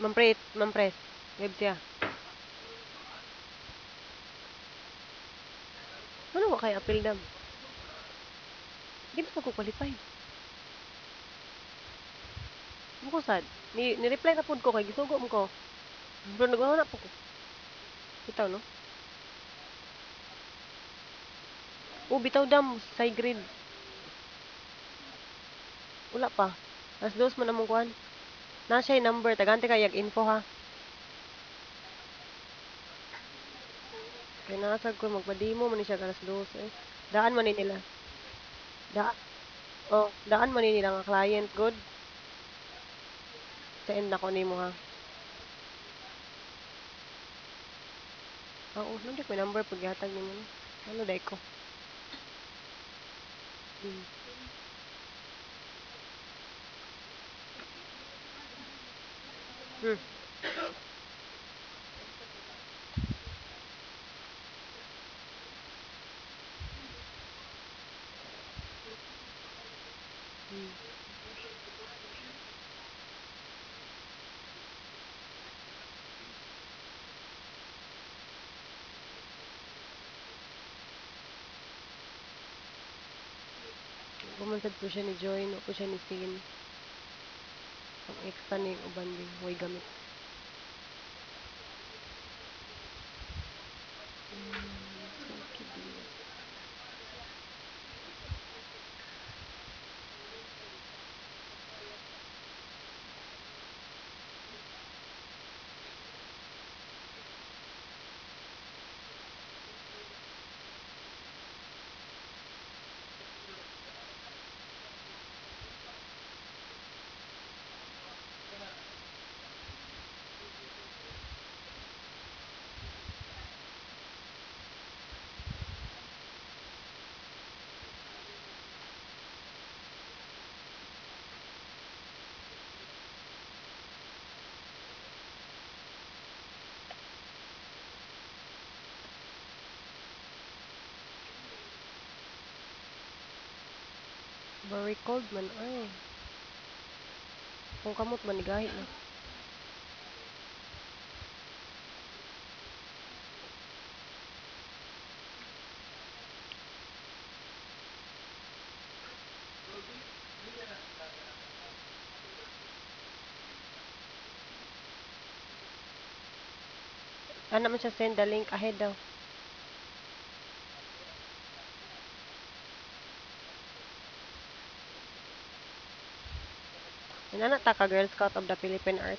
Mampres. Web siya. Ano ba kay apil dam? Di ba ko qualify? Ano ko sad? Ni-reply na pod ko kay gisugo mo ko. Bro, naghahanap po ko. Bitaw, no? Bitaw dam, side grid. Wala pa. Alas dos man namong kuhan. Nasa yung number, tagante kayag info ha. Kaya nasag ko, magpa-demo man ni siya alas dos eh. Daan man ni nila. Daan man ni nila nga client, good. Send na ko nimo ha. Oo, nandiyo ko number pag yatag nimo no. Ano dai ko? Hmm. Hmm. Hmm. Bumantad po siya ni Joy, no po siya ni Sin. Ang extra ni uban din, way gamit. Very cold man ay. Kung kamot man igahit na. Ano man siya send the link ahead daw. Inana ta ka Girl Scout of the Philippine Art.